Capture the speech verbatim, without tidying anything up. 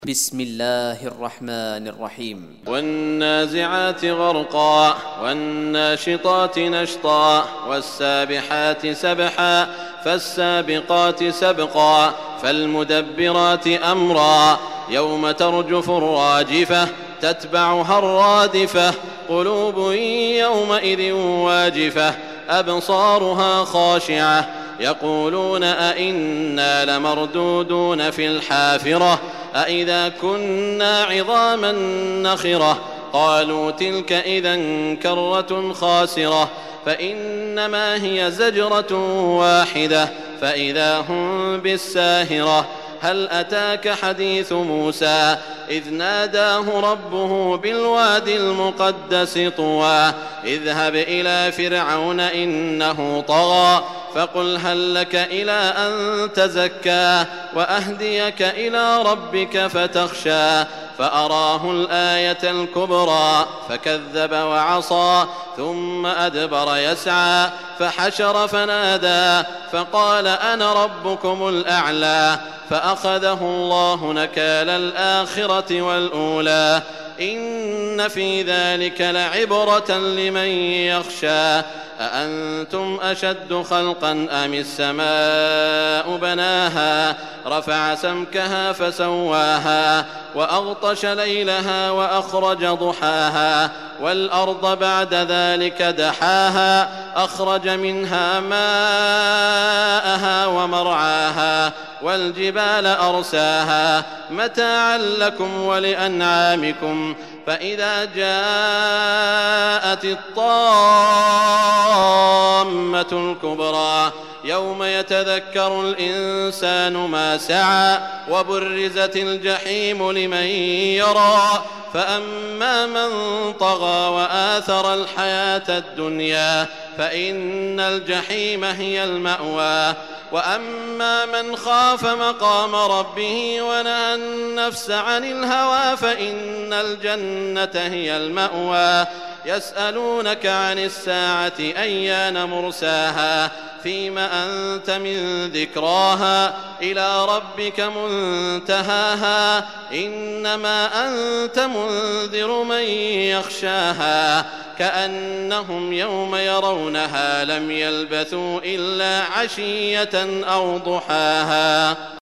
بسم الله الرحمن الرحيم. والنازعات غرقا والناشطات نشطا والسابحات سبحا فالسابقات سبقا فالمدبرات أمرا يوم ترجف الراجفة تتبعها الرادفة قلوب يومئذ واجفة أبصارها خاشعة يقولون أئنا لمردودون في الحافرة أئذا كنا عظاما نخرة قالوا تلك إذا كرة خاسرة فإنما هي زجرة واحدة فإذا هم بالساهرة هل أتاك حديث موسى إذ ناداه ربه بالواد المقدس طوى اذهب إلى فرعون إنه طغى فقل هل لك إلى أن تزكى وأهديك إلى ربك فتخشى فأراه الآية الكبرى فكذب وعصى ثم أدبر يسعى فحشر فنادى فقال أنا ربكم الأعلى فأخذه الله نكال الآخرة والأولى إن في ذلك لعبرة لمن يخشى أأنتم أشد خلقا أم السماء بناها رفع سمكها فسواها وأغطش ليلها وأخرج ضحاها والأرض بعد ذلك دحاها أخرج منها ماءها ومرعاها والجبال أرساها متاعا لكم ولأنعامكم فإذا جاءت الطامة الكبرى يوم يتذكر الإنسان ما سعى وبرزت الجحيم لمن يرى فأما من طغى وآثر الحياة الدنيا فإن الجحيم هي المأوى وأما من خاف مقام ربه ونهى النفس عن الهوى فإن الجنة هي المأوى يسألونك عن الساعة أيان مرساها فيم أنت من ذكراها إلى ربك منتهاها إنما أنت منذر من يخشاها كأنهم يوم يرونها لم يلبثوا إلا عشية أو ضحاها.